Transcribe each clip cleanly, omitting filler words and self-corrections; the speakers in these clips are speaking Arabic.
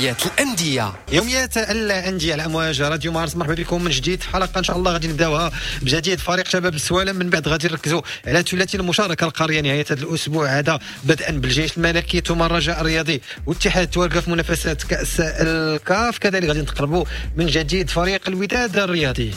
يوميات الأندية. يوميات الأندية على أمواج راديو مارس. مرحبا بكم من جديد في حلقة إن شاء الله غادي نبداوها بجديد. فريق شباب السوالم من بعد غادي نركزوا على ثلاثي المشاركة القارية نهاية هذا الأسبوع هذا، بدءا بالجيش الملكي ثم الرجاء الرياضي واتحاد التوالقة في منافسات كأس الكاف. كذلك غادي نتقربوا من جديد فريق الوداد الرياضي.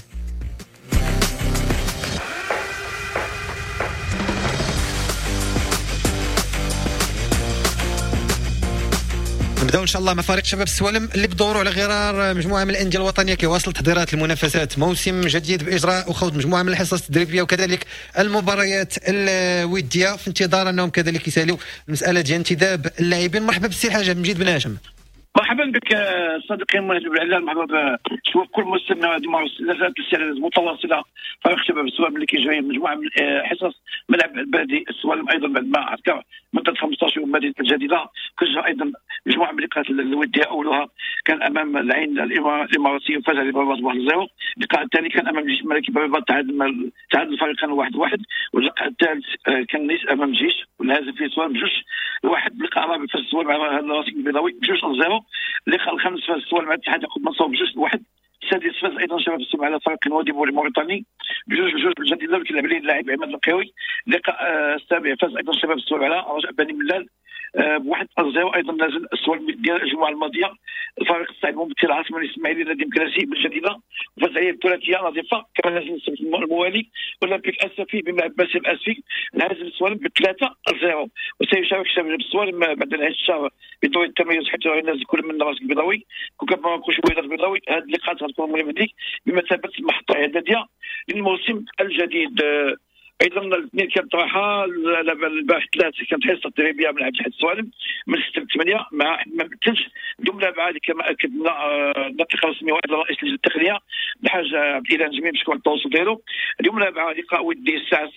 نبداو ان شاء الله مع فريق شباب السوالم اللي بدوروا على غرار مجموعه من الانديه الوطنيه كيواصل تحضيرات المنافسات، موسم جديد باجراء وخوض مجموعه من الحصص التدريبيه وكذلك المباريات الوديه في انتظار انهم كذلك يسالوا المساله ديال انتداب اللاعبين. مرحبا بالسي حاج مجيد بن هاشم. مرحبا بك صديقي مهند بالعلال. مرحبا شوف كل مستمع ديما السلسله متواصله فريق شباب السوالم اللي كيجري مجموعه من حصص ملعب البلدي السوالم ايضا بعد ما عسكر مده 15 يوم مدينه الجديده كتجرى ايضا مجموعه من اللقاءات الوديه. اولها كان امام العين الاماراتي وفاز على بابات 1-0. اللقاء الثاني كان امام الجيش الملكي بابات تعادل الفريقين 1-1. واللقاء الثالث كان نيس امام الجيش والهازم فيه السوالم 2-1. اللقاء الرابع فاز السوالم على الراسي البيضاوي 2-0. اللقاء الخامس فاز السوالم مع الاتحاد يعقوب منصور 2-1. السادس فاز ايضا شباب السوالم على فريق نوادي الموريتاني 2-2 بالجديده اللي كيلعب عليه اللاعب عماد القيوي. اللقاء السابع فاز ايضا شباب السوالم على رجاء بني ملال ب1-0. ايضا نازل السوالم ديال الجمعه الماضيه الفريق الصاعد ممثل العاصمه الاسماعيليه نادي مكراسي بالجديده وفاز عليه بثلاثيه نظيفه. كما نازل السبت الموالي اولمبيك اسفي بملعب باسل الاسفي نازل السوالم ب3-0. وسيشارك شباب السوالم بعد نهايه الشهر بدور التميز حتى ينزل كل من الراس البيضاوي كوكب مراكش وبيضاء البيضاوي. هذه اللقاءات غتكون مهمه بمثابه محطه اعداديه للموسم الجديد. ايضا الاثنين كانت راحه البارح ثلاث كانت حصه تدريبيه من اتحاد السوالم من 6 ل 8 مع حمام الثلج. اليوم بعد كما اكدنا الناطق الرسمي وايضا رئيس لجنه التقنيه الحاج عبد الاله نجمي بشكل التواصل ديالو. اليوم بعد لقاء ودي الساعه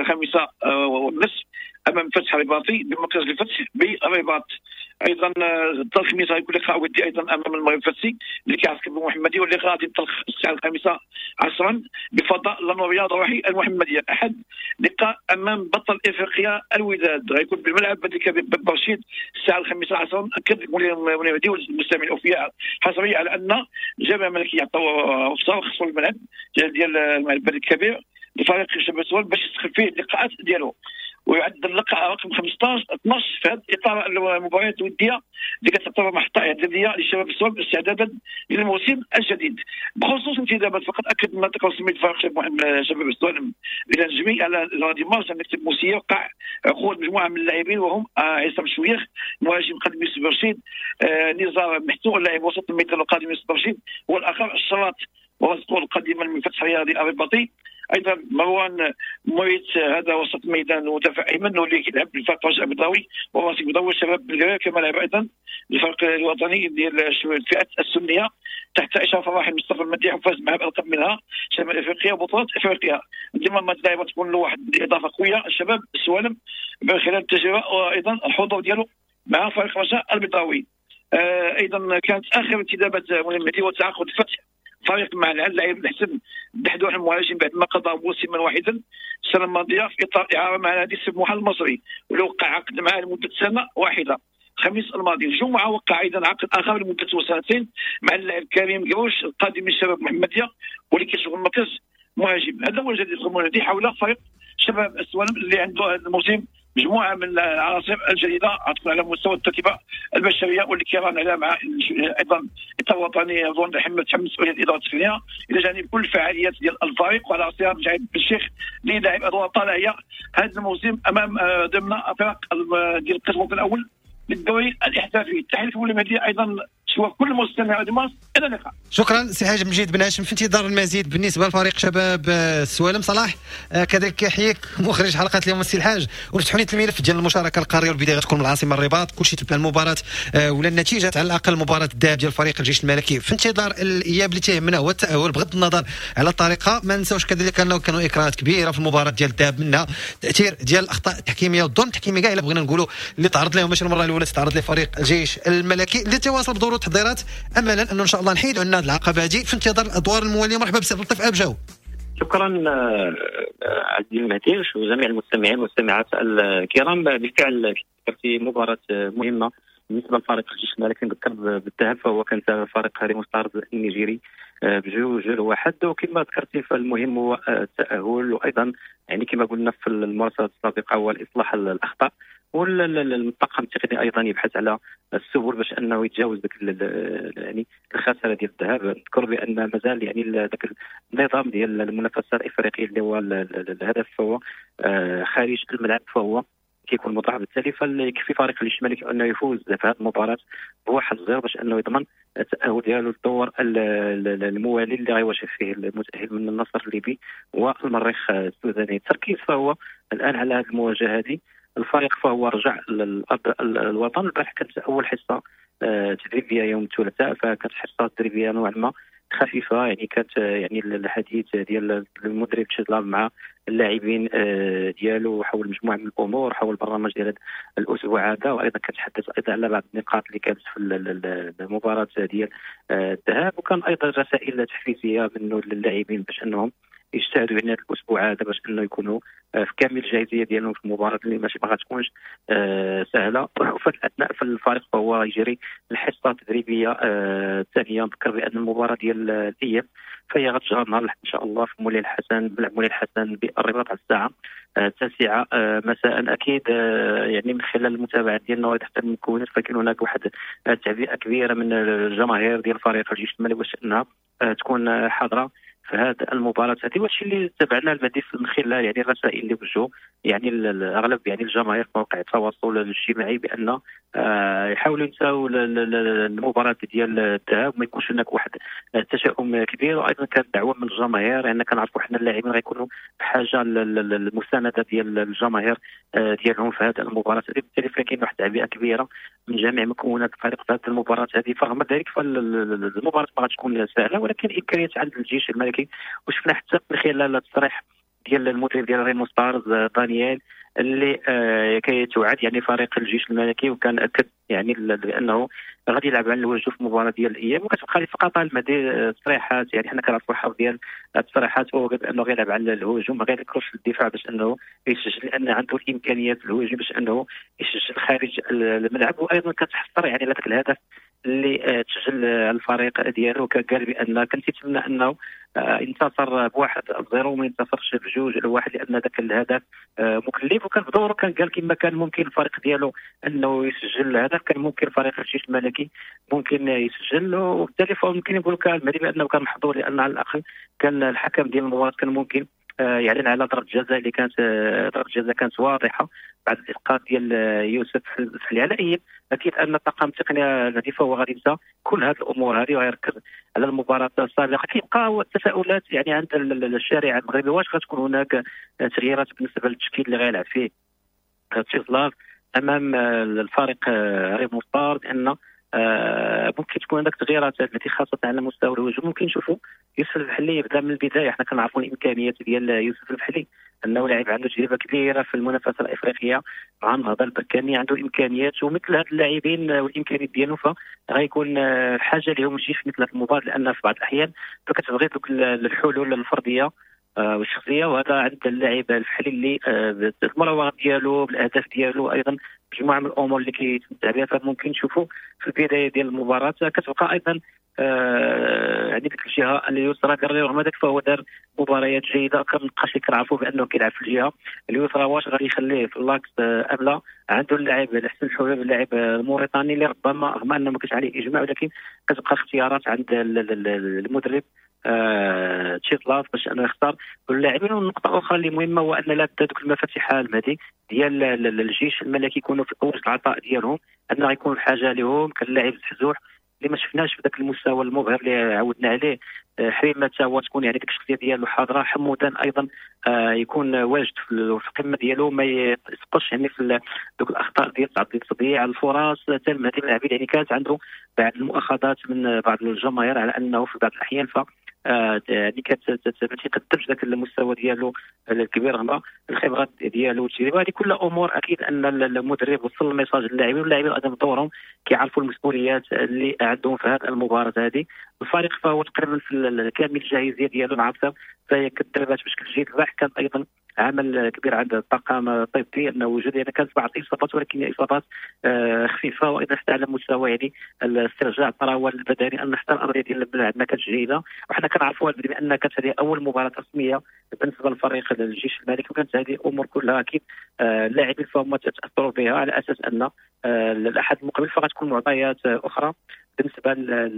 5:30 امام فتح الرباطي بمركز الفتح بالرباط. ايضا الخميس غيكون لقاء ودي ايضا امام المغرب الفتسي اللي كيعسكر بالمحمديه. واللقاء غادي ينطلق الساعه 5 عصرا بفضاء لانورياض روحي المحمديه. احد لقاء امام بطل افريقيا الوداد غيكون بالملعب بدر كبير بالرشيد الساعه 5 عصرا. اكد المنادي والمستمعين الاوفياء حصريا على ان الجامعه الملكيه عطاو رخصه وخصوا الملعب ديال الملعب بدر الكبير لفريق شباب السوالم باش يستخدم فيه اللقاءات ديالو. ويعد اللقاء رقم 15 في هذا اطار المباريات الوديه اللي كتعتبر محطه اعداديه للشباب السوالم استعدادا للموسم الجديد. بخصوص انتدابات فقط اكد الناطق الرسمي لفريق شباب السوالم الى نجمي على غادي مارس نكتب موسيه وقع عقود مجموعه من اللاعبين وهم عصام شويخ مهاجم قادم يوسف رشيد، نزار محسون لاعب وسط الميدان القادم يوسف رشيد، والاخر الشراط ورزقه القادم من فتح الرياضي الرباطي. ايضا مروان مويت هذا وسط ميدان مدافع ايمن واللي كيلعب بالفريق رجاء البيضاوي وراسي البيضاوي شباب بالقرايه كما لعب ايضا الفريق الوطني ديال الفئات السنيه تحت اشراف الراحل مصطفى المديح وفاز مع القاب منها شمال افريقيا وبطولات افريقيا. ديما اللاعب تكون له واحد الاضافه قويه الشباب السوالم من خلال التجربه وايضا الحضور ديالو مع فريق رجاء البيضاوي. ايضا كانت اخر انتدابات مهمه وتعاقد فتح فريق مع اللاعب الحسن بحدوح المهاجم بعد ما قضى موسما واحدا السنه الماضيه في اطار اعاره مع نادي سموحه المصري واللي وقع عقد معه لمده سنه واحده الخميس الماضي. الجمعه وقع ايضا عقد اخر لمده سنتين مع اللاعب كريم قروش القادم من شباب محمديه واللي كيشغل مركز مهاجم. هذا هو الجديد المنادي حول فريق شباب السوالم اللي عنده هذا الموسم مجموعه من العناصر الجديده عطفنا على مستوى التركيبه البشريه واللي كيران عليها مع ايضا اطار وطني اظن تحمل مسؤوليه الاداره التقنيه الى جانب كل الفعاليات ديال الفريق وعلى راسها مجاهد بالشيخ اللي لاعب ادوار طالعيه هذا الموسم امام ضمن فرق ديال القسم الاول للدوري الاحترافي. تحيه المهدي ايضا شوف كل مستمع ديماس الى اللقاء. شكرا سي حاج مجيد بن هاشم. في انتظار المزيد بالنسبه لفريق شباب السوالم. صلاح كذلك يحييك مخرج حلقه اليوم السي الحاج ونفتحوا لي الملف ديال المشاركه القاريه والبدايه غتكون من العاصمه الرباط. كلشي تبع المباراه ولا النتيجه على الاقل المباراه الذهاب ديال فريق الجيش الملكي في انتظار الاياب اللي تيهمنا هو التاهل بغض النظر على الطريقه. ما نساوش كذلك انه كانوا اكراهات كبيره في المباراه ديال الذهاب منها تاثير ديال الاخطاء التحكيميه والظلم التحكيمي كاع الا بغينا نقولوا اللي تعرض لهم ماشي المره الاولى تعرض لفريق الجيش الملكي اللي تواصل بدور التحضيرات املا انه ان شاء الله نحيدوا عنا هذه العقبه هذه في انتظار الادوار المواليه. مرحبا بسي لطيف ابجاو. شكرا عزيزي المهدي وجميع المستمعين والمستمعات الكرام. بالفعل في مباراة مهمة بالنسبه لفريق الجيش الملكي نذكر بالذهاب فهو كان فريق ريمو ستارز النيجيري ب2-1. وكما ذكرتي فالمهم هو التاهل، وايضا يعني كما قلنا في المراسلات السابقه هو اصلاح الاخطاء، والطاقم التقني ايضا يبحث على السبل باش انه يتجاوز ذاك يعني الخساره ديال الذهاب. نذكر بان مازال يعني ذاك النظام ديال المنافسه الافريقيه اللي هو الهدف فهو خارج الملعب فهو كيكون مضاعف، بالتالي فيكفي فريق الجيش الملكي انه يفوز في هذه المباراه ب1-0 باش انه يضمن التاهل ديالو للدور الموالي اللي غيواجه فيه المتاهل من النصر الليبي والمريخ السوداني. التركيز فهو الان على هذه المواجهه هذه. الفريق فهو رجع للارض الوطن. البارح كانت اول حصه تدريبيه يوم الثلاثاء، فكانت حصه تدريبيه نوعا ما خفيفه، يعني كانت يعني الحديث ديال المدرب تشيزلاف مع اللاعبين ديالو حول مجموعه من الامور، حول البرنامج ديال الاسبوع هذا، وايضا كتحدث ايضا على بعض النقاط اللي كانت في المباراه ديال الذهاب. وكان ايضا رسائل تحفيزيه منه للاعبين باش انهم يجتهدوا يعني هذا الاسبوع هذا باش انه يكونوا في كامل الجاهزيه ديالهم في المباراه اللي ماشي ما غاتكونش سهله. وفي الاثناء في الفريق فهو يجري الحصه التدريبيه الثانيه. نذكر بان المباراه ديال الاياب فهي غتجرى نهار الاحد ان شاء الله في مولاي الحسن، بلعب مولاي الحسن بالرباط على الساعه 9 مساء. اكيد يعني من خلال المتابعه ديالنا وتحت المكونات فكان هناك واحد تعبئه كبيره من الجماهير ديال فريق الجيش الملكي باش انها تكون حاضره في هذه المباراه هذه. والشيء اللي تابعناه المزيد من خلال يعني الرسائل اللي وجهوا يعني الاغلب يعني الجماهير في مواقع التواصل الاجتماعي بان يحاولوا ينساو المباراه ديال الذهاب، ما يكونش هناك واحد التشاؤم كبير. وايضا كانت دعوه من الجماهير لان كنعرفوا حنا اللاعبين غيكونوا بحاجه للمسانده ديال الجماهير ديالهم في هذه المباراه هذه. بالتالي فكاين واحد التعبئه كبيره من جميع مكونات الفريق في هذه المباراه هذه. فرغم ذلك فالمباراه ما غتكون سهله، ولكن امكانيات عند الجيش الملكي. وشفنا حتى من خلال التصريح ديال المدرب ديال ريمو ستارز دانيال اللي كيتوعد يعني فريق الجيش الملكي، وكان اكد يعني بانه غادي يلعب على الوجه في المباراه ديال الايام. وكتبقى لي فقط التصريحات، يعني حنا كنعرفوا الحظ ديال التصريحات هو بانه غيلعب على الهجوم، ما غيذكرش الدفاع باش انه يسجل، لان عنده الامكانيات الهجوميه باش انه يسجل خارج الملعب. وايضا كتحصر يعني على ذاك الهدف اللي تسجل الفريق ديالو. قال بان كان تيتمنى انه انتصر ب1-0 وما ينتصرش ب2-1 لان ذاك الهدف مكلف. وكان بدوره كان قال كما كان ممكن الفريق ديالو انه يسجل الهدف، كان ممكن فريق الجيش الملكي ممكن يسجل. وبالتالي فممكن نقول لك المدرب بانه كان محظوظ، لان على الاقل كان الحكم ديال المباراه كان ممكن يعلن على ضربه جزاء اللي كانت ضربه جزاء كانت واضحه بعد الاسقاط ديال يوسف العلائي. اكيد ان الطاقم التقني الذي فهو غادي ينسى كل هذه الامور هذه ويركز على المباراه السابقه. كيبقى التساؤلات يعني عند الشارع المغربي، واش غتكون هناك تغييرات بالنسبه للتشكيل اللي غيلعب فيه تشيزلاف امام الفريق ريمو ستارز، لان ممكن تكون هناك تغييرات التي خاصه على مستوى الهجوم. ممكن نشوفوا يوسف البحلي يبدا من البدايه. احنا كنعرفوا الامكانيات ديال يوسف البحلي، انه لاعب عنده تجربه كبيره في المنافسه الافريقيه مع النهضه البركاني، عنده امكانيات. ومثل هاد اللاعبين والامكانيات ديالهم فغيكون حاجه لهم الجيش في مثل هذه المباراه، لان في بعض الاحيان فكتبغي دوك الحلول الفرديه والشخصيه. وهذا عند اللاعب الفحلي اللي بالمراوغه ديالو بالاهداف ديالو ايضا مجموعه من الامور اللي كيتمتع بها. فممكن نشوفوا في البدايه ديال المباراه كتبقى ايضا يعني ديك الجهه اليسرى رغم ذلك فهو دار مباريات جيده. كنبقاش كنعرفوا بانه كيلعب في الجهه اليسرى، واش غادي يخليه في اللاكس ام لا. عنده اللاعب الحسن الحباب اللاعب الموريتاني اللي ربما رغم انه ما كانش عليه اجماع، ولكن كتبقى اختيارات عند المدرب تشيزلاف باش انه يختار اللاعبين. والنقطه الاخرى اللي مهمه هو ان لا دوك المفاتيح هذه ديال الجيش الملكي يكونوا في اوج العطاء ديالهم، ان غيكون بحاجه لهم كاللاعب الحزوح اللي ما شفناش في ذاك المستوى المبهر اللي عودنا عليه. حريمه هو تكون يعني ديك الشخصيه ديالو حاضره. حمودان ايضا يكون واجد في القمه ديالو، ما يسقطش يعني في دوك الاخطاء ديال تضييع الفرص. تم هذه اللاعبين يعني كانت عنده بعض المؤاخذات من بعض الجماهير على انه في بعض الاحيان يعني ما تيقدمش ذاك المستوى ديالو الكبير رغم الخبرات ديالو والتجربه. هذه كل امور اكيد ان المدرب وصل الميساج للاعبين، واللاعبين ايضا بدورهم كيعرفوا المسؤوليات اللي عندهم في هذه المباراه هذه. الفريق فهو تقريبا في كامل الجاهزيه ديالو العاصر، فهي كتدربات بشكل جيد. البارح كان ايضا عمل كبير عند الطاقم الطبي انه وجد يعني كانت بعض الاصابات ولكن هي اصابات خفيفه، وايضا حتى على مستوى يعني الاسترجاع الطراوه البدني ان حتى الارضيه ديال الملعب ما كانتش جيده. وحنا كنعرفوا بما ان كانت هذه اول مباراه رسميه بالنسبه للفريق الجيش الملكي، وكانت هذه الامور كلها اكيد اللاعبين فهم تاثروا بها على اساس ان الاحد المقبل فقط تكون معطيات اخرى بالنسبه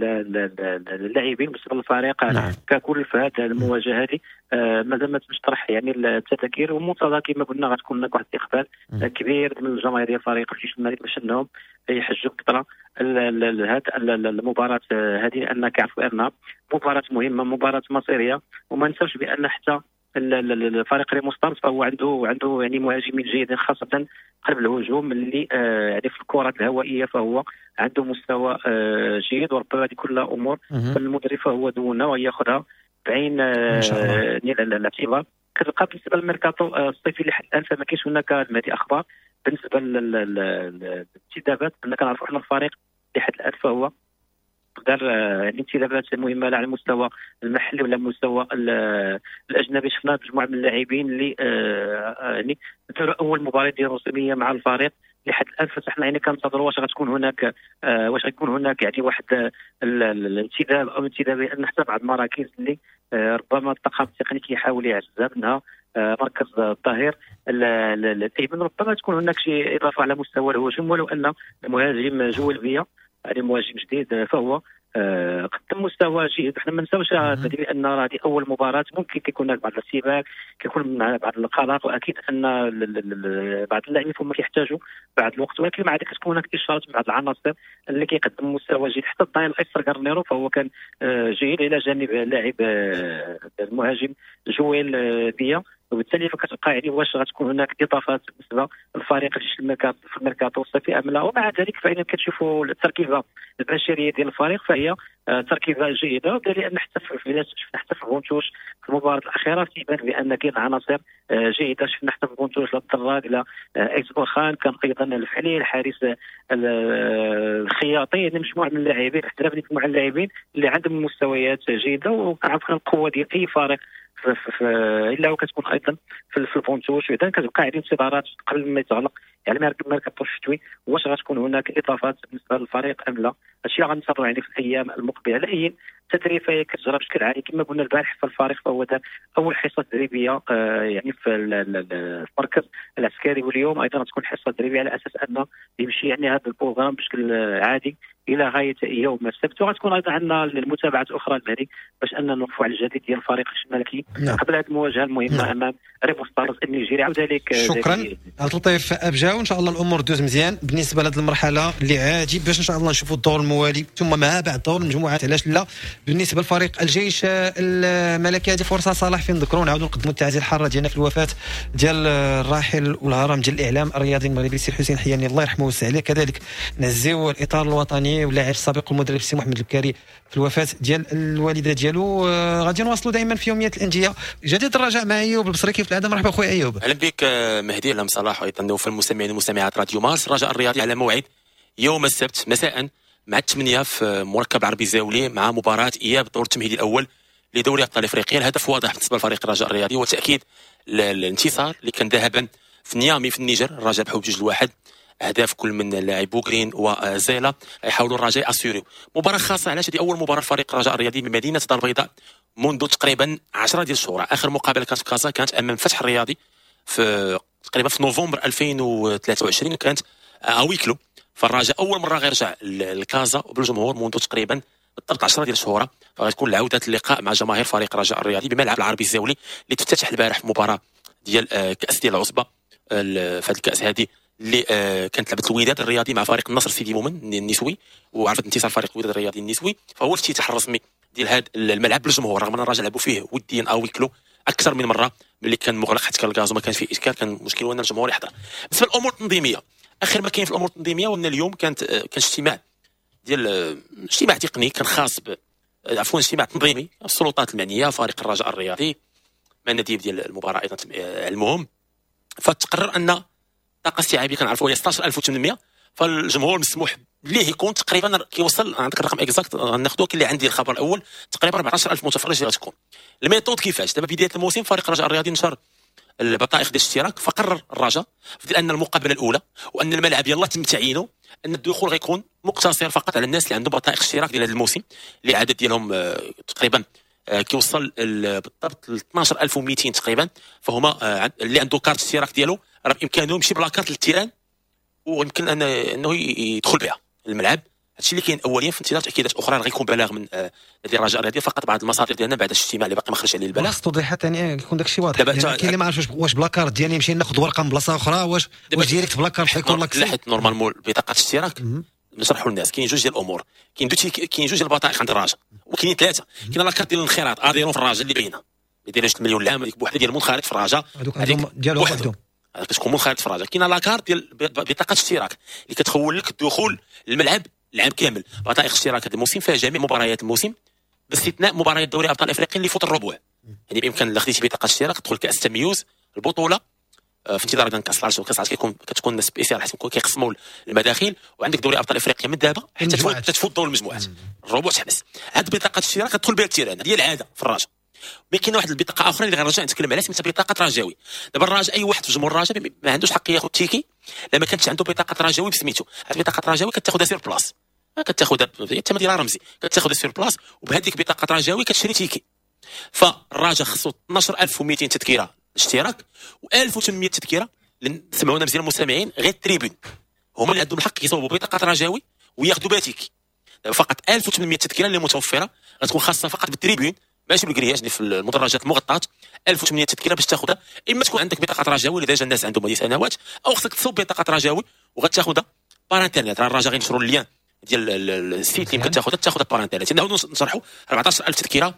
للاعبين بالنسبه للفريق ككل في هذه المواجهه هذه. مازال ما تمش طرح يعني التذاكير، ومنتظر كما قلنا غتكون هناك واحد الاقبال كبير من الجماهير ديال فريق الجيش الملكي باش انهم يحجوا بكثره هذه المباراه هذه، لان كيعرفوا انها مباراه مهمه، مباراه مصيريه. وما ننساوش بان حتى الفريق ريمو ستارز فهو عنده يعني مهاجمين جيدين خاصه قلب الهجوم اللي يعني في الكرات الهوائيه فهو عنده مستوى جيد. وربما هذه كلها امور فالمدرب فهو دونها وياخذها بعين الاعتبار. كتبقى بالنسبه للميركاتو الصيفي لحد الان فما كاينش هناك هذه اخبار بالنسبه للانتدابات. كنا كنعرفوا احنا الفريق لحد الان فهو دار انتدابات مهمه لا على المستوى المحلي ولا المستوى الاجنبي. شفنا مجموعه من اللاعبين اللي يعني داروا اول مباراه ديال رسميه مع الفريق لحد الان. فاحنا يعني كننتظروا واش غتكون هناك يعني واحد الانتداب او انتدابي ان حتى بعض المراكز اللي ربما الطاقم التقني كيحاول يعززها منها مركز الظهير الايمن. ربما تكون هناك شي اضافه على مستوى الهجوم، ولو ان المهاجم جويل بيا يعني مهاجم جديد فهو قدم مستوى جيد. احنا ما نساوش بان هذه اول مباراه، ممكن كيكون بعض الارتباك، كيكون بعض القلق، واكيد ان بعض اللاعبين فهم كيحتاجوا بعض الوقت، ولكن مع ذلك تكون هناك اشارات من بعض العناصر اللي كيقدم مستوى جيد. حتى الظهير الايسر غارنيرو فهو كان جيد الى جانب اللاعب المهاجم جويل بيا. وبالتالي فكتبقى يعني واش غتكون هناك اضافات بالنسبه للفريق في الميركاتو الصيفي ام لا. ومع ذلك فإن كتشوفوا التركيبه البشريه ديال الفريق فهي تركيبه جيده، لان حتى في بونتوش في المباراه الاخيره تيبان بان كاين عناصر جيده. شفنا حتى في بونتوش الدراك لا اكس خان، كان ايضا الفحلي الحارس الخياطي، يعني مجموعه من اللاعبين اختلاف مجموعه من اللاعبين اللي عندهم مستويات جيده. وكنعرفوا القوه ديال اي فريق الا وكتكون ايضا في البونتوش. اذا كتبقى عندي انتظارات قبل ما يتغلق يعني ميركاتو الشتوي واش غتكون هناك اضافات بالنسبه للفريق ام لا. هادشي اللي غننتظروا يعني في الايام المقبله. على اي تدريبيه كتجرى بشكل عالي كما قلنا البارح في الفريق فهو دار اول حصه تدريبيه يعني في المركز العسكري، واليوم ايضا تكون حصه تدريبيه على اساس انه يمشي يعني هذا البروغرام بشكل عادي الى غايه يوم السبت. وغتكون ايضا عندنا المتابعات الاخرى المهدي باش اننا نوقفوا على الجديد ديال الفريق الملكي قبل هذه المواجهه المهمه امام ريمو ستارز النيجيري. عاود لك شكرا عبد اللطيف ابجا، وان شاء الله الامور دوز مزيان بالنسبه لهذه المرحله اللي عاجب باش ان شاء الله نشوفوا الدور الموالي ثم ما بعد دور المجموعات. علاش لا؟ بالنسبه لفريق الجيش الملكي هذه فرصه صالح فين نذكروا نعاودوا نقدموا التعزيه الحاره ديالنا في الوفاه ديال الراحل والهرم ديال الاعلام الرياضي المغربي السي حسين حياني الله يرحمه ويوسع عليه. كذلك نزيو الاطار الوطني واللاعب السابق والمدرب السي محمد البكاري في الوفاه ديال الوالده ديالو. غادي نواصلوا دائما في يوميه الانجيه. جديد الرجاء مع ايوب البصري كيف العاده. مرحبا خويا ايوب. اهلا بك مهدي. لم صلاح وايضا في المستمعين ومستمعات راديو مارس. الرجاء الرياضي على موعد يوم السبت مساء مع 8 في مركب العربي الزاولي مع مباراه اياب الدور التمهيدي الاول لدوري ابطال افريقيا. الهدف واضح بالنسبه لفريق الرجاء الرياضي وتاكيد الانتصار اللي كان ذهبا في نيامي في النيجر. الرجاء بحول ب2-1 اهداف كل من اللاعب بوغرين وزيلا يحاولوا الرجاء اسيوريو. مباراه خاصه علاش هذه اول مباراه فريق الرجاء الرياضي بمدينه الدار البيضاء منذ تقريبا 10 ديال الشهور. اخر مقابله كانت في كازا كانت امام فتح الرياضي في تقريبا في نوفمبر 2023 كانت اويكلو. فالرجاء اول مره غيرجع لكازا وبالجمهور منذ تقريبا بالضبط 10 ديال الشهور. فغتكون العوده اللقاء مع جماهير فريق الرجاء الرياضي بملعب العربي الزاولي اللي تفتتح البارح في مباراه ديال كاس ديال العصبه. في هذه الكاس هذه اللي كانت لعبه الوداد الرياضي مع فريق النصر سيدي مومن النسوي وعرفت انتصار فريق الوداد الرياضي النسوي. فهو الافتتاح الرسمي ديال هذا الملعب بالجمهور رغم ان الرجاء لعبوا فيه وديا او ويكلو اكثر من مره ملي كان مغلق حتى كان الغاز وما كان فيه اشكال. كان مشكل هو ان الجمهور يحضر. بالنسبه للامور التنظيميه اخر ما كاين في الامور التنظيميه ومن اليوم كان اجتماع اجتماع تقني كان خاص عفوا اجتماع تنظيمي السلطات المعنيه فريق الرجاء الرياضي مع النديب ديال المباراه ايضا المهم. فتقرر ان الطاقه استيعابيه كنعرفوا هي 16800 فالجمهور مسموح ليه يكون تقريبا كيوصل عندك الرقم اكزاكت غناخذوه اللي عندي الخبر الاول تقريبا 14000 متفرج اللي غتكون. الميثود كيفاش دابا بدايه الموسم فريق الرجاء الرياضي نشر البطائق ديال الاشتراك، فقرر الرجاء ان المقابله الاولى وان الملعب يلا تم تعيينه ان الدخول غيكون مقتصر فقط على الناس اللي عندهم بطائق اشتراك ديال هذا الموسم، اللي العدد ديالهم تقريبا كيوصل بالضبط ل 12200 تقريبا. فهما اللي عنده كارت اشتراك ديالو راه بامكانه يمشي بلا كارت للتيران ويمكن انه يدخل بها الملعب. هادشي اللي كاين اوليا. في انتظار تاكيدات اخرى غيكون بلاغ من ديال الرجاء الرياضي، فقط بعض المصادر ديالنا بعد الاجتماع اللي باقي ما خرج عليه البلاغ. خلاص توضيحات ثانيه يكون داكشي واضح. كاين اللي ما عرفش واش بلا كارت ديالي نمشي ناخذ ورقه من بلاصه اخرى، واش ديريكت بلا كارت حيكون لك. لا حيت نورمالمون بطاقه الاشتراك نشرحوا للناس كاين جوج ديال الامور. كاين جوج ديال البطائق عند الرجاء وكاين ثلاثه. كاين لا كارت ديال الانخراط اديرون في الرجاء اللي باينه اللي دايره 6 مليون العام، هذيك بوحده ديال المنخرط في الرجاء، هذيك ديالو وحدهم كتكون منخرط في الرجاء. كاين لا كارت ديال بطاقه الاشتراك اللي كتخول لك الدخول للملعب العام كامل. بطائق اشتراك هذا الموسم فيها جميع مباريات الموسم باستثناء مباريات دوري ابطال افريقيا اللي فوت الربع. يعني بامكان الا خديتي بطاقه اشتراك تدخل كاس تمييز البطوله في انتظار ايضا كاس العرش. وكاس العرش كتكون سبيسيال حيت كيقسموا المداخل، وعندك دوري ابطال افريقيا من دابا حتى تفوت دور المجموعات الربع تحبس. هاد بطاقه الاشتراك كتدخل بها التيران، هذه العاده في الرجاء. مي كاين واحد البطاقه اخرى اللي غنرجع نتكلم عليها سميتها بطاقه رجاوي. دابا الرجاء اي واحد في جمهور الرجاء ما عندوش حق ياخذ تيكي لما كانتش عنده بطاقه رجاوي بسميتو. هاد بطاقه رجاوي كتاخذها سير بلاص، كتاخذها الثمن ديالها رمزي، كتاخذها سير بلاص، وبهذيك بطاقه رجاوي كتشري تيكي. فالرجاء خصو 12200 تذكره اشتراك و1800 تذكره سمعونا مزيان المستمعين غير التريبون هما اللي عندهم الحق يصوبوا بطاقه رجاوي وياخذوا بها تيكي. فقط 1800 تذكره اللي متوفره غتكون خاصه فقط بالتريبون ماشي بالكرياج اللي في المدرجات المغطاه. 1800 تذكره باش تاخذها، اما تكون عندك بطاقه رجاوي اللي ديجا الناس عندهم هذه سنوات، او خصك تصوب بطاقه رجاوي وغتاخذها بار انترنت. راه الرجاء غينشروا اللين ديال السيت اللي يمكن تاخذها بار انترنت. نعاودوا نشرحوا 14000 تذكره،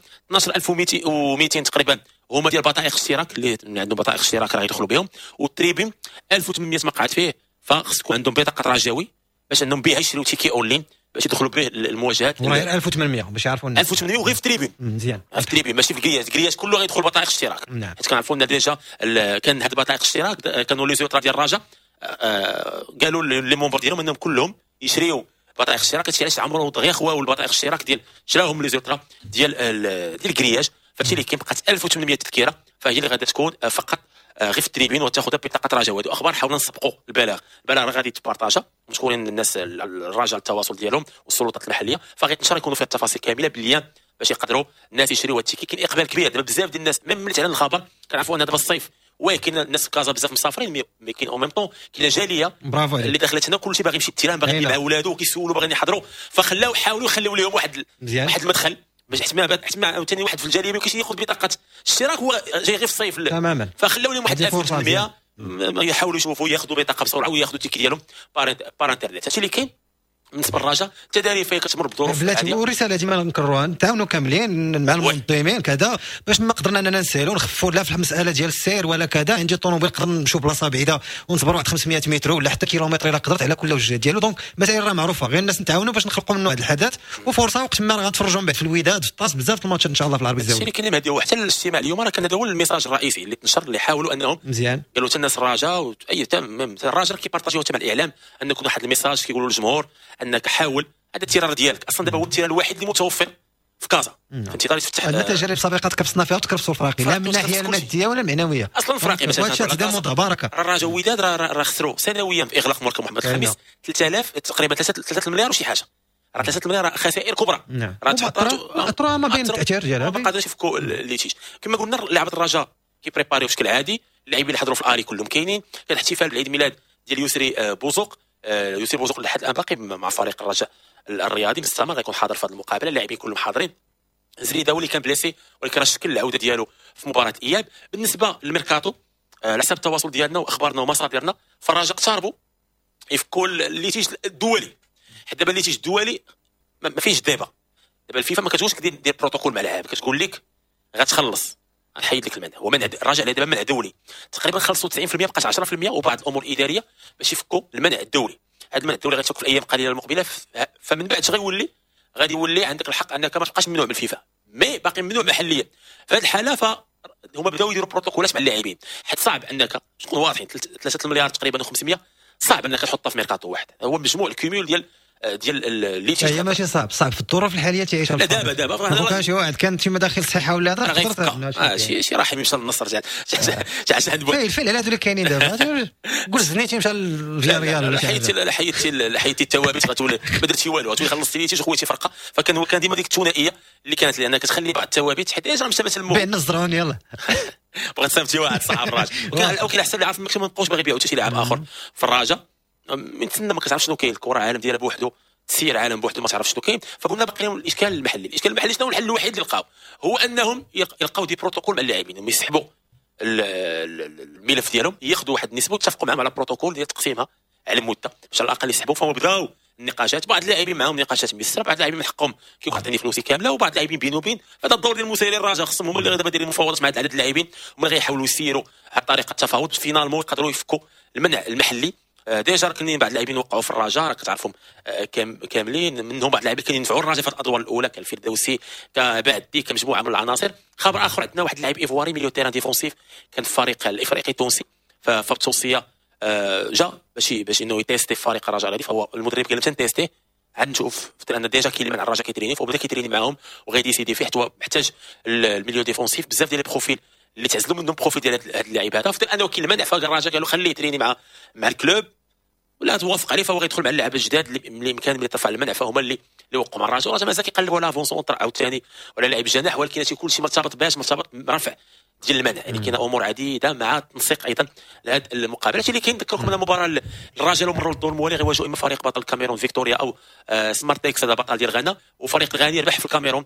12200 تقريبا هما ديال بطائق اشتراك اللي عندهم بطائق اشتراك راه يدخلوا بهم، والتريبين 1800 مقعد فيه. فخص يكون عندهم بطاقه رجاوي باش انهم بها يشريو تيكي اونلاين باش يدخلوا به المواجهات. وغير 1800 باش يعرفوا 1800 وغير في التريبين مزيان في التريبين ماشي في الكرياج. الكرياج كله غيدخل بطائق اشتراك حيت كنعرفوا ان ديجا كان هاد بطائق اشتراك كانوا لي زيوطرا ديال الرجاء قالوا لي مونبر ديالهم انهم كلهم يشريوا بطائق اشتراك. هادشي علاش عمرو غير خواو البطائق اشتراك ديال شراهم لي زيوطرا ديال الكرياج. فهادشي اللي كاين بقات 1800 تذكره، فهي اللي غادي تكون فقط غير في التريبين وتاخذها بطاقه رجاء. هادو اخبار حاولنا نسبقوا البلاغ راه غادي يتبارطاجا، مشكورين الناس الرجاء التواصل ديالهم والسلطات المحليه، فغيتنشر يكونوا فيها التفاصيل كامله بالليان باش يقدروا الناس يشريوا التيكي. كاين اقبال كبير دابا بزاف ديال الناس ملت على الخبر. كنعرفوا ان دابا الصيف كاين الناس في كازا بزاف مسافرين، مي كاين او ميم طون كاين جاليه اللي دخلت هنا كلشي باغي يمشي التيران باغي يجي مع ولادو وكيسولوا باغيين يحضروا، فخلاو حاولوا يخليو لهم واحد المدخل باش حتما عاوتاني واحد في الجاليه ما كاينش ياخذ بطاقه اشتراك هو جاي غير في الصيف تماما. فخلاو لهم واحد 1800 يحاولوا يشوفوا ياخذوا بطاقه بسرعه وياخذوا التيكي ديالهم بار انترنت. هادشي اللي كاين بالنسبه للرجاء. التداري فيها كتمر بظروف عاديه، والرساله ديما نكرروها نتعاونوا كاملين مع المنظمين كذا باش ما قدرنا اننا نسهلوا نخفوا لا في المساله ديال السير ولا كذا. عندي الطوموبيل نقدر نمشيو بلاصه بعيده ونصبروا واحد 500 متر ولا حتى كيلومتر الا قدرت على كل وجه ديالو. دونك المسائل راه معروفه، غير الناس نتعاونوا باش نخلقوا منه هذا الحدث وفرصه وقت ما غنتفرجوا من بعد في الوداد في الطاس بزاف الماتشات ان شاء الله في العربي الزاويه. الشيء اللي كاين هذا حتى الاجتماع اليوم راه كان هذا هو الميساج الرئيسي اللي تنشر، اللي حاولوا انهم مزيان قالوا حتى الناس الرجاء واي الرجاء كيبارطاجيوه حتى مع الاعلام ان يكون واحد الميساج كيقولوا للجمهور انك حاول هذا التيران ديالك اصلا دابا هو التيران الوحيد اللي متوفر في كازا. فهمتي طاري تفتح التجارب سابقات كبسنا فيها وتكرفسوا الفراقي لا من الناحيه الماديه ولا المعنويه. اصلا الفراقي مثلا هذا بركه الرجاء وداد راه خسروا سنويا في اغلاق مركب محمد الخامس 3000 تقريبا 3 مليار وشي حاجه. راه 3 مليار خسائر كبرى. راه اطرا ما بين التاثير ديالها ما قادرش يفكوا الليتيج. كما قلنا لعبه الرجاء كيبريباريو بشكل عادي، اللاعبين اللي حضروا في الالي كلهم كاينين. كان احتفال بعيد ميلاد ديال يسري بوزوق لحد الان باقي مع فريق الرجاء الرياضي مستمر غيكون حاضر في هذه المقابله. اللاعبين كلهم حاضرين. زريده هو اللي كان بليسي ولكن راه شكل العوده ديالو في مباراه اياب. بالنسبه للميركاتو على حسب التواصل ديالنا واخبارنا ومصادرنا فالرجاء اقتربوا يفكوا الليتيج الدولي. حيت دابا الليتيج الدولي ما فيهش دابا الفيفا ما كتقولش دير بروتوكول مع اللاعب، كتقول لك غتخلص غنحيد لك المنع. هو منع الرجاء دابا منع دولي تقريبا خلصوا 90% بقات 10% وبعض الامور الاداريه باش يفكوا المنع الدولي. هذا المنع الدولي غيتفك في الايام القليله المقبله. فمن بعد غادي يولي عندك الحق انك ما تبقاش ممنوع من الفيفا مي باقي ممنوع محليا. في هذه الحاله فهم بداو يديروا بروتوكولات مع اللاعبين. حيت صعب انك تكون واضحين 3 مليار تقريبا و500 صعب انك تحطها في ميركاتو واحد. هو مجموع الكيميول ديال ديال اللي هي ماشي صعب في الظروف الحاليه تعيشها. لا دابا ما كانش شي واحد كانت شي مداخل صحيحه ولا هذا شي راح يمشي للنصر جات الفعل هذا اللي كاينين دابا. قول زنيتي مشى للفياريال ولا حيدتي الثوابت غتولي ما درتي والو غتولي خلصتي لي خويتي فرقه. فكان ديما ديك الثنائيه اللي كانت لان كتخلي بعض الثوابت حيت اجا مشى مثلا بين الزرون يلا بغيت صيفطي واحد صاحب الراجل كان احسن لاعب في المكسيم ما بقاوش باغي يبيعوا حتى شي لاعب اخر في الرجاء من تما ما كتعرفش شنو كاين. الكره عالم ديالها بوحدو تسير عالم بوحدو ما تعرفش شنو كاين. فقلنا باقي لهم الاشكال المحلي شنو الحل الوحيد اللي لقاو هو انهم يلقاو دي بروتوكول مع اللاعبين يسحبوا الملف ديالهم ياخذوا واحد النسبه ويتفقوا معهم على بروتوكول ديال تقسيمها على المده باش على الاقل يسحبوا. فهم بداو النقاشات بعض اللاعبين معهم نقاشات ميسره بعض اللاعبين من حقهم كيعطيني فلوسي كامله وبعض اللاعبين بينه وبين. هذا الدور ديال المسيرين الرجاء خصهم هما اللي دابا دايرين المفاوضات مع عدد اللاعبين هما اللي غيحاولوا يسيروا على طريقه التفاوض فينالمون يقدروا يفكوا المنع المحلي. ديجا كاينين بعض اللاعبين وقعوا في الرجاء راك تعرفهم كاملين منهم بعض اللاعبين كانوا ينفعوا الرجاء في الادوار الاولى كالفردوسي كبعدي كمجموعه من العناصر. خبر اخر عندنا واحد اللاعب ايفواري ميليو تيران ديفونسيف كان في الفريق الافريقي التونسي فبتوصيه جا باش انه يتيستي في فريق الرجاء هذه. فهو المدرب قال لهم تنتيستي عاد نشوف لان ديجا كاين اللي مع الرجاء كيتريني وبدا كيتريني معاهم وغادي يسيدي فيه حتى هو محتاج الميليو ديفونسيف بزاف ديال البروفيل اللي تعزلوا منهم بروفيل ديال هذا اللاعب هذا. فدار انه كاين المنع فالرجاء قالوا خليه يتريني مع الكلوب ولا توافق عليه فهو غيدخل مع اللعابه الجداد اللي امكان من يرفع المنع فهما اللي وقعوا مع الرجاء مازال كيقلبوا على فونسونتر عاوتاني ولا لاعب جناح ولكن هادشي كلشي مرتبط برفع ديال المنع. يعني كاين امور عديده مع تنسيق ايضا لهاد المقابلات اللي كاين. نذكركم ان المباراه الرجاء مروا للدور الموالي غيواجهوا اما فريق بطل الكاميرون فيكتوريا او سمارتكس هذا بطل ديال غانا. وفريق الغاني ربح في الكاميرون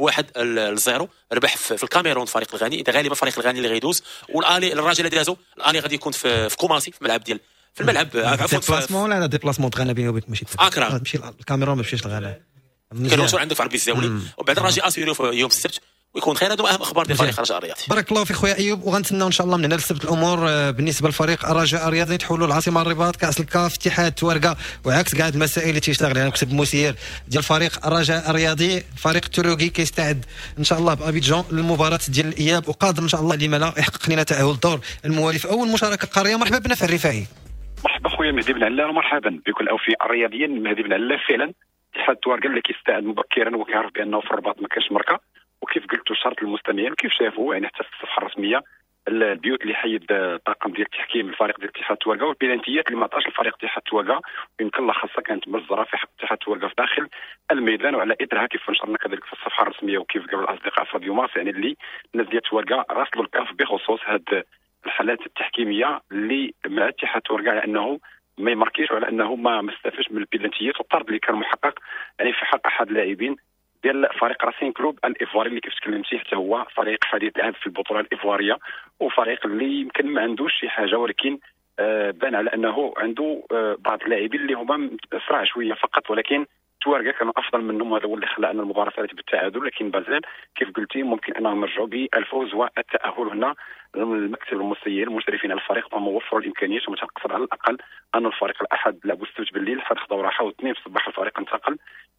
ب1-0 ربح في الكاميرون فريق الغاني. غالبا فريق الغاني اللي غيدوز والالي الرجاء اللي دازو الالي غادي يكون في كوماسي في ملعب ديال في الملعب عفوا ديبلاسمون ولا ديبلاسمون غانا بيني وبينك ماشي تمشي الكاميرون ما تمشيش لغانا كانوا عندك في عربي الزاولي وبعد الرجاء اسيرو في يوم السبت ويكون خير. هذو اهم اخبار ديال فريق الرجاء الرياضي. بارك الله فيك خويا ايوب وغنتسناو ان شاء الله من هنا للسبت الامور بالنسبه لفريق الرجاء الرياضي يتحولوا للعاصمه الرباط كاس الكاف اتحاد توارقه وعكس كاع المسائل اللي تيشتغل عليها كتب مسير ديال فريق الرجاء الرياضي. فريق التروكي كيستعد ان شاء الله بابيجان للمباراه ديال الاياب وقادر ان شاء الله لما لا يحقق لنا تاهل الدور الموالي في اول مشاركه قاريه. مرحبا بنا في الرفاعي. مرحبا خويا مهدي بن علال ومرحبا بكل الاوفياء الرياضيين. مهدي بن علال فعلا اتحاد توارقه اللي كيستعد مبكرا وكيعرف بانه في الرباط ما كاينش مركه وكيف قلت شرط للمستمعين وكيف شافوا يعني حتى في الصفحه الرسميه البيوت اللي حيد الطاقم ديال التحكيم الفريق ديال اتحاد توارقه والبلانتيات اللي ما عطاش الفريق اتحاد توارقه يمكن الله خاصه كانت مجزره في حق اتحاد توارقه في داخل الميدان. وعلى اثرها كيف نشرنا كذلك في الصفحه الرسميه وكيف قبل الاصدقاء في راديو مارس يعني اللي الناس ديال توارقه راسلوا الكاف بخصوص هاد الحالات التحكيميه اللي مع اتحاد توارقه على انه ما يماركيش وعلى انه ما استفاش من البلانتيات والطرد اللي كان محقق يعني في حق احد اللاعبين ديال فريق راسين كلوب الايفواري اللي كيف تكلمتي حتى هو فريق حديث العهد في البطوله الايفواريه وفريق اللي يمكن ما عندوش شي حاجه ولكن بان على انه عنده بعض اللاعبين اللي هما اسرع شويه فقط ولكن توارقه كانوا افضل منهم. هذا هو اللي خلى ان المباراه فاتت بالتعادل لكن بازال كيف قلتي ممكن انهم يرجعوا بالفوز والتاهل. هنا المكتب المسير المشرفين على الفريق هم وفروا الامكانيات ومتقصد على الاقل ان الفريق الاحد لعبوا السبت بالليل حتى خدوا راحه واثنين في الصباح الفريق انتقل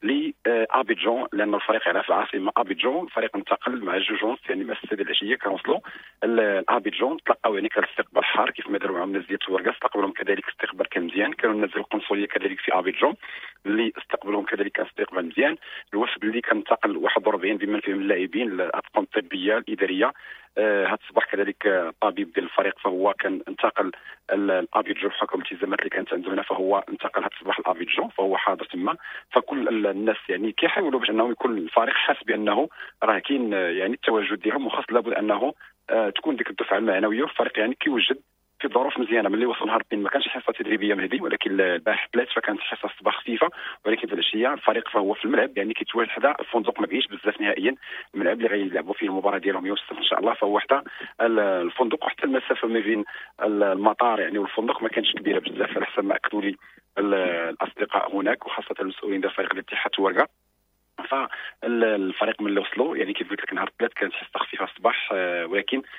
لابيجان لان الفريق على في العاصمه ابيجان. الفريق انتقل مع جوجونس يعني مع 6 العشيه كنوصلوا لابيجان تلقاو يعني كان الاستقبال حار كيف ما داروا معهم الناس ديال توارقه استقبلهم كذلك استقبال كان مزيان. كانوا الناس ديال القنصليه كذلك في ابيجان اللي استقبلهم كذلك كان استقبال مزيان. الوفد اللي كان انتقل 41 بما فيهم اللاعبين الاطقم الطبيه الاداريه. هذا الصباح كذلك الطبيب ديال الفريق فهو كان انتقل لابيجان بحكم الالتزامات اللي كانت عنده هنا فهو انتقل هذا الصباح لابيجان فهو حاضر تما. فكل الناس يعني كيحاولوا باش انه يكون الفريق حاس بانه راه كاين يعني التواجد ديالهم وخاص لابد انه تكون ديك الدفعه المعنويه والفريق يعني كيوجد في ظروف مزيانه. ملي وصل نهار الاثنين ما كانش حصه تدريبيه مهدي ولكن البارح ثلاث فكانت حصه الصباح خفيفه ولكن في العشيه الفريق فهو في الملعب يعني كيتواجد حدا الفندق ما بعيدش بزاف نهائيا الملعب اللي غيلعبوا فيه المباراه ديالهم يوم السبت ان شاء الله. فهو حتى الفندق وحتى المسافه ما بين المطار يعني والفندق ما كانتش كبيره بزاف على حسب ما اكدوا لي الاصدقاء هناك وخاصه المسؤولين ديال فريق الاتحاد توارقه. فالفريق من اللي وصلوا يعني كيف قلت لك نهار الثلاث كانت حصه خفيفه الصباح ولكن في العشيه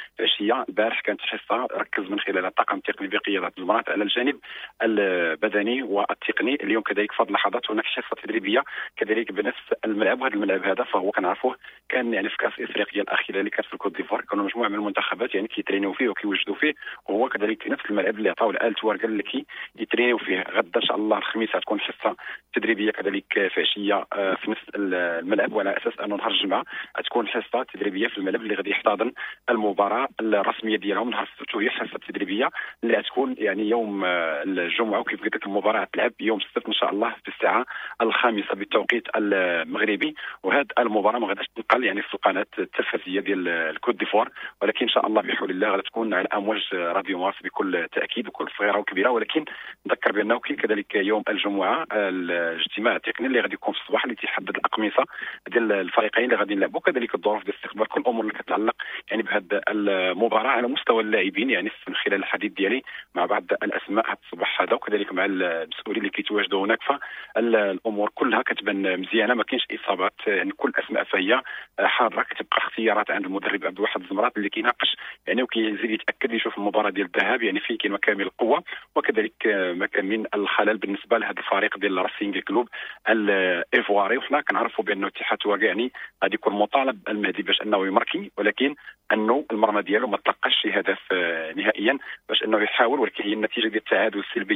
الاساسيه. البارح كانت حصه ركز من خلال الطاقم التقني بقياده المرات على الجانب البدني والتقني. اليوم كذلك في هذه اللحظات هناك حصه تدريبيه كذلك بنفس الملعب، وهذا الملعب هذا فهو كنعرفوه كان يعني في كاس افريقيا الاخيره اللي كانت في الكوت ديفوار، كانوا مجموعه من المنتخبات يعني كيترينيو فيه وكيوجدوا فيه، وهو كذلك نفس الملعب اللي عطاو الآل توارقه اللي كيترينيو فيه. غدا ان شاء الله الخميس غتكون حصه تدريبيه كذلك في عشيه في نفس الملعب، وعلى اساس انه نهار الجمعه تكون حصه تدريبيه في الملعب اللي غادي يحتضن المباراه الرسميه ديالهم نهار السبت، وهي حصه تدريبيه اللي غتكون يعني يوم الجمعه. وكيف قلت لك المباراه تلعب يوم السبت ان شاء الله في الساعه 5 بالتوقيت المغربي، وهذه المباراه ما غاديش تنقل يعني في القناه التلفزيونيه ديال الكوت ديفوار، ولكن ان شاء الله بحول الله غادي تكون على امواج راديو مارس بكل تاكيد وكل صغيره وكبيره. ولكن نذكر بانه كاين كذلك يوم الجمعه الاجتماع التقني اللي غادي يكون في الصباح اللي تيحدد الاقمصه ديال الفريقين اللي غادي يلعبوا، كذلك الظروف ديال استقبال كل الامور اللي كتعلق يعني بهذه المباراه على مستوى اللاعبين يعني من خلال الحديث ديالي مع بعض الاسماء هذا الصباح هذا، وكذلك مع المسؤولين اللي كيتواجدوا هناك. فالامور كلها كتبان مزيانه، ما كاينش اصابات يعني كل الاسماء فهي حاضره. كتبقى اختيارات عند المدرب عبد الواحد الزمرات اللي كيناقش يعني وكيزيد يتاكد يشوف المباراه ديال الذهاب يعني فيه كاين مكامن القوه وكذلك مكامن الخلل بالنسبه لهذا الفريق ديال راسينغ كلوب الايفواري. وحنا كنعرفوا بانه اتحاد التواقع يعني غادي يكون مطالب المهدي باش انه يماركي، ولكن انه المرمى ديالو ما تلقاش شي هدف نهائيا باش انه يحاول، ولكن هي النتيجه ديال التعادل السلبي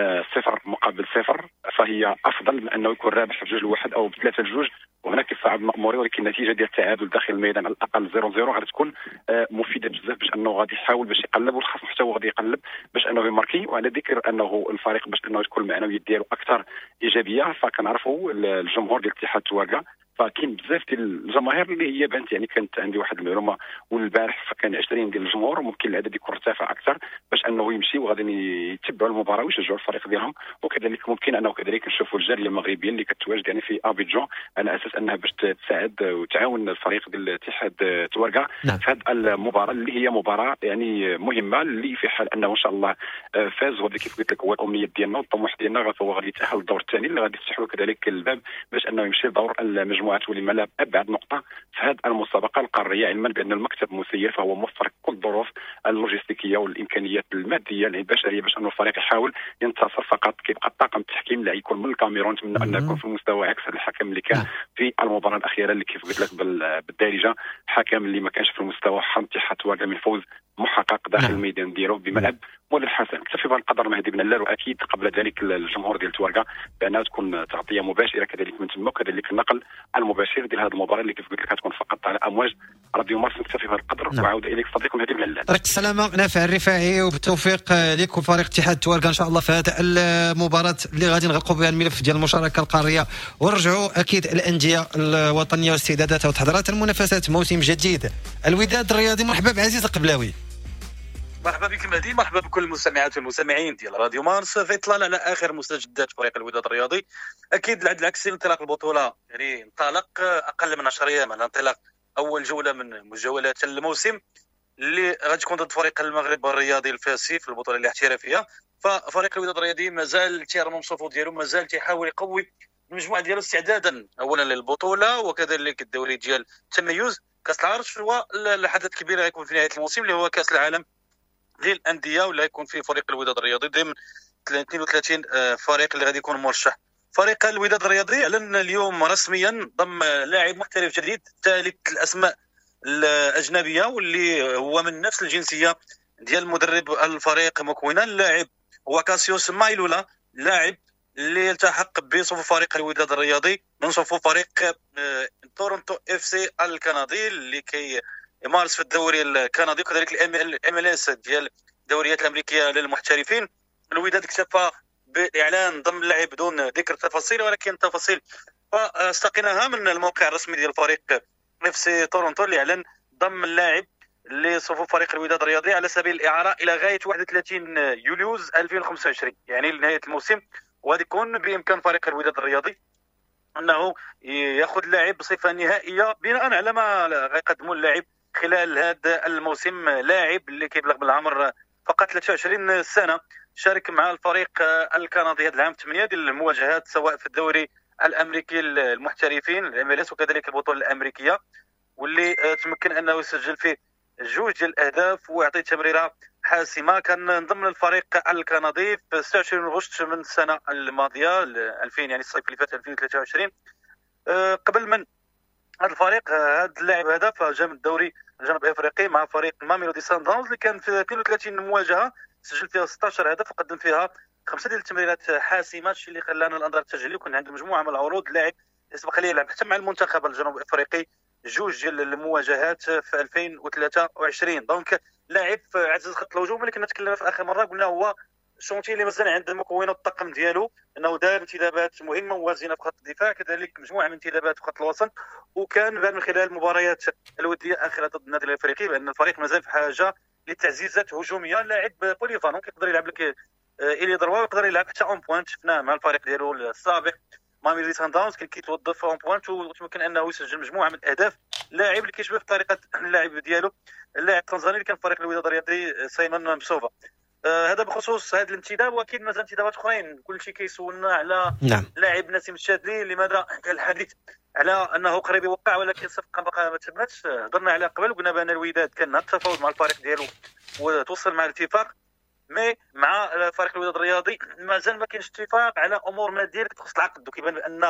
0-0 فهي افضل من انه يكون رابح ب2-1 او ب3-2، وهنا كيصعب مأموري. ولكن النتيجه ديال التعادل داخل الميدان على الاقل 0-0 غادي تكون مفيده بزاف باش انه غادي يحاول باش يقلب، والخصم حتى هو غادي يقلب باش انه يماركي. وعلى ذكر انه الفريق باش انه تكون المعنويات ديالو اكثر ايجابيه، فكنعرفوا الجمهور ديال اتحاد التواقع فكاين بزاف ديال الجماهير اللي هي بانت يعني كانت عندي واحد المعلومه والبارح فكان 20 ديال الجمهور، وممكن العدد يكون ارتفع اكثر باش انه يمشي وغادي يتبعوا المباراه ويشجعوا الفريق ديالهم. وكذلك ممكن انه كذلك نشوفوا الجاليه المغربيه اللي كتواجد يعني في ابيجان على اساس انها باش تساعد وتعاون الفريق ديال الاتحاد التواقع في هذه المباراه اللي هي مباراه يعني مهمه، اللي في حال انه ان شاء الله فاز وهذا كيف قلت لك هو الامنيه ديالنا والطموح ديالنا، فهو غادي يتاهل للدور الثاني اللي غادي يفتح له كذلك الباب باش انه يمشي لدور المجموعات ولما ابعد نقطه في هذه المسابقه القاريه، علما بان المكتب المسير فهو موفر كل الظروف اللوجستيكيه والامكانيات الماديه البشريه باش انه الفريق يحاول ينتصر. فقط كيبقى الطاقم التحكيم اللي يكون من الكاميرون، نتمنى انه يكون في المستوى عكس الحكم اللي كان في المباراه الاخيره اللي كيف قلت لك بالدارجه، حكم اللي ما كانش في المستوى اتحاد التواقع من فوز محقق داخل الميدان ديالو بملعب مول الحسن. اكتفي بهذا القدر مهدي بن علال، واكيد قبل ذلك الجمهور ديال التواقع بانها تكون تغطيه مباشره كذلك من تما، وكذلك النقل المباشر ديال هذه المباراه اللي كيف قلت لك غتكون فقط على امواج راديو مارس. نكتفي بهذا القدر وعاود اليك صديقي مهدي بن علال. رك السلامه نافع الرفاعي وبالتوفيق لك وفريق اتحاد التواقع ان شاء الله في هذه المباراه اللي غادي نغلقوا بها الملف ديال المشاركه القاريه ونرجعوا اكيد الانديه الوطنيه واستعداداتها وتحضيرات المنافسات موسم جديد. الوداد الرياضي، مرحبا بعزيز القبلاوي. مرحبا بك مهدي، مرحبا بكل المستمعات والمستمعين ديال راديو مارس في اطلاله على اخر مستجدات فريق الوداد الرياضي. اكيد على عكس انطلاق البطوله يعني انطلق اقل من 10 ايام على انطلاق اول جوله من مجولات الموسم اللي غادي تكون ضد فريق المغرب الرياضي الفاسي في البطوله الاحترافيه. ففريق الوداد الرياضي مازال تيرمم الصفوف ديالو، مازال تيحاول يقوي المجموعه ديالو استعدادا اولا للبطوله وكذلك الدوري ديال التميز كاس العرش، والحدث كبير غيكون في نهايه الموسم اللي هو كاس العالم للانديه، ولا يكون في فريق الوداد الرياضي ضمن 32 فريق اللي غادي يكون مرشح. فريق الوداد الرياضي اعلن اليوم رسميا ضم لاعب محترف جديد ثالث الاسماء الاجنبيه واللي هو من نفس الجنسيه ديال مدرب الفريق مكونا. اللاعب هو كاسيوس مايلولا، لاعب اللي التحق بصفوف فريق الوداد الرياضي من صفوف فريق تورونتو اف سي الكندي اللي يمارس في الدوري الكندي، وكذلك الام ال اس ديال الدوريات الامريكيه للمحترفين. الوداد اكتفى باعلان ضم اللاعب بدون ذكر تفاصيل، ولكن التفاصيل فاستقيناها من الموقع الرسمي ديال الفريق اف سي تورونتو اللي اعلن ضم اللاعب لصفوف فريق الوداد الرياضي على سبيل الاعاره الى غايه 31 يوليوز 2025 يعني لنهايه الموسم. وهذا يكون بامكان فريق الوداد الرياضي انه ياخذ لاعب بصفه نهائيه بناء على ما غيقدموا اللاعب خلال هذا الموسم. لاعب اللي كيبلغ بالعمر فقط 23 سنه، شارك مع الفريق الكندي هذا العام 8 ديال المواجهات سواء في الدوري الامريكي المحترفين الام ال اس وكذلك البطوله الامريكيه، واللي تمكن انه يسجل فيه جوج ديال الاهداف ويعطي تمريره حاسمه. كان ضمن الفريق الكندي في 26 غشت من السنه الماضيه 2000 يعني الصيف اللي فات 2023. قبل من هذا الفريق هذا اللاعب هذا فجا من الدوري الجنوب افريقي مع فريق ماميلودي سانداونز اللي كان في 32 مواجهه سجل فيها 16 هدف وقدم فيها 5 ديال التمريرات حاسمه، الشيء اللي خلانا الانظار تسجل وكان عنده مجموعه من العروض. اللاعب سبق لي يلعب حتى مع المنتخب الجنوب افريقي جوج ديال المواجهات في 2023. دونك لاعب عزيز خط الهجوم اللي كنا تكلمنا في اخر مره قلنا هو شونتي اللي مازال عند المكونات الطاقم ديالو، انه دار انتدابات مهمه ووازنه في خط الدفاع، كذلك مجموعه من انتدابات في خط الوسط. وكان بان من خلال المباريات الوديه الاخيره ضد النادي الافريقي بان الفريق مازال في حاجه لتعزيزات هجوميه. لاعب بوليفالون كيقدر يلعب لك الي دروا، يقدر يلعب حتى اون بوينت، شفناه مع الفريق ديالو السابق ماميلودي سانداونز كان كيتوظف اون بوينت وتمكن انه يسجل مجموعه من الاهداف. لاعب اللي كيشبه في طريقه اللعب ديالو اللاعب التنزاني اللي كان في فريق الوداد الرياضي سايمون مسوفا. هذا بخصوص هذا الانتداب، واكيد مازال انتدابات اخرين. كل شيء كيسولنا على لاعب نسيم الشاذلي، لماذا كان الحديث على انه قريب يوقع ولكن الصفقه باقا ما تمتش. هضرنا على قبل وقلنا بان الوداد كان التفاوض مع الفريق ديالو وتوصل مع الاتفاق، مي مع فريق الوداد الرياضي مازال ما كاينش اتفاق على امور ماديه اللي كتخص العقد. وكيبان بان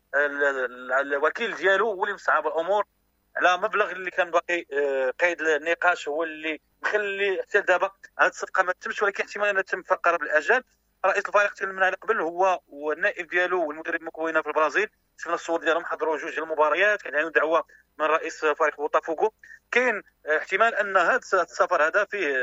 الوكيل ديالو هو اللي مصعب الامور على مبلغ اللي كان باقي قيد النقاش، هو اللي مخلي حتى دابا هذه الصفقه ما تتمش، ولكن احتمال انها تتم في اقرب الاجال. رئيس الفريق تكلمنا على قبل هو والنائب ديالو والمدرب مكوينه في البرازيل، شفنا الصور ديالهم حضروا جوج ديال المباريات، كان عندهم دعوه من رئيس فريق بوتافوغو. كاين احتمال ان هذا السفر هذا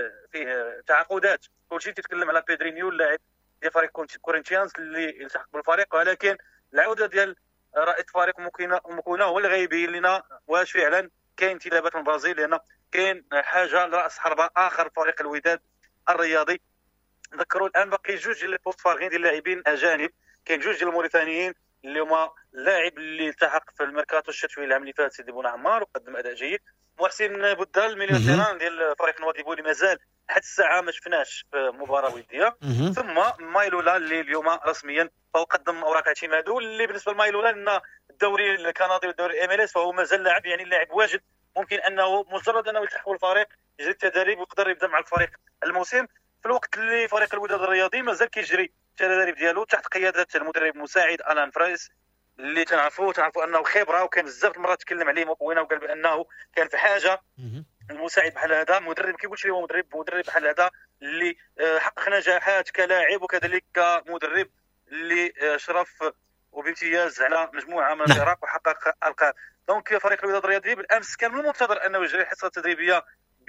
فيه تعاقدات. كلشي تيتكلم على بيدرينيو اللاعب ديال فريق كورينتيانز اللي التحق بالفريق، ولكن العوده ديال رئيس فريق مكوينه هو اللي غيبين لنا واش فعلا كاين انتدابات من البرازيل، لان كاين حاجه لراس حربه اخر فريق الوداد الرياضي. ذكروا الان باقي جوج ديال البوست فارغين ديال اللاعبين اجانب. كاين جوج ديال الموريتانيين اللي هما اللاعب اللي التحق في الميركاتو الشتوي العام اللي فات سيدي بونعمار وقدم اداء جيد، محسن بودال المليون تيران ديال فريق نواديبو اللي مازال حتى الساعه ما شفناش في مباراه وديه، ثم مايلولا اللي اليوم رسميا فهو قدم اوراق اعتماده. اللي بالنسبه لمايلولا ان الدوري الكندي والدوري الام ال اس فهو مازال لاعب، يعني اللاعب واجد، ممكن انه مجرد انه يلتحق بالفريق يجري التدريب ويقدر يبدا مع الفريق الموسم، في الوقت اللي فريق الوداد الرياضي مازال كيجري التدريب ديالو تحت قياده المدرب المساعد الان فرايس اللي تعرفوا انه خبره، وكان بزاف المرات تكلم عليه مكونه وقال بانه كان في حاجه المساعد بحال هذا، مدرب كيقولش لي هو مدرب بحال هذا اللي حقق نجاحات كلاعب وكذلك كمدرب اللي شرف وبامتياز على مجموعه من الفرق وحقق القاب. دونك فريق الوداد الرياضي بالامس كان من المنتظر انه يجري الحصه التدريبيه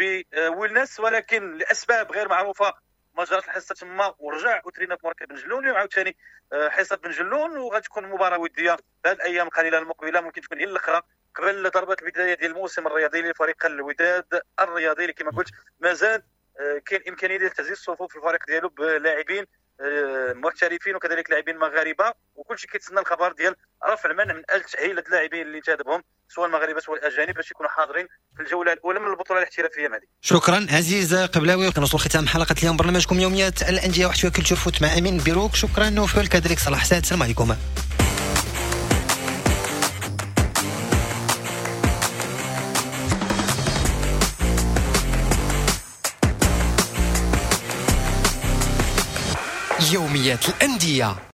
بويلنس، ولكن لاسباب غير معروفه ما جرت الحصه تما ورجع وترينا في مركب بن جلون. اليوم عاوتاني حصه بن جلون وغتكون مباراه وديه في الايام القليله المقبله، ممكن تكون هي الاخرى قبل ضربه البدايه ديال الموسم الرياضي لفريق الوداد الرياضي اللي كما قلت مازال كاين امكانيه ديال تعزيز الصفوف في الفريق ديالو بلاعبين محترفين وكذلك لاعبين مغاربه، وكل شيء كيتسنى الخبر ديال رفع المنع من اجل تاهيل اللاعبين اللي انتدبهم سواء المغاربه سواء الاجانب باش يكونوا حاضرين في الجوله الاولى من البطوله الاحترافيه. مالي شكرا عزيز قبلاوي. كنوصلوا ختام حلقه اليوم برنامجكم يوميات الانديه واحد شويه كلتور فوت مع امين بيروك. شكرا نوفل كذلك صلاح سعد، السلام عليكم. يوميات الأندية.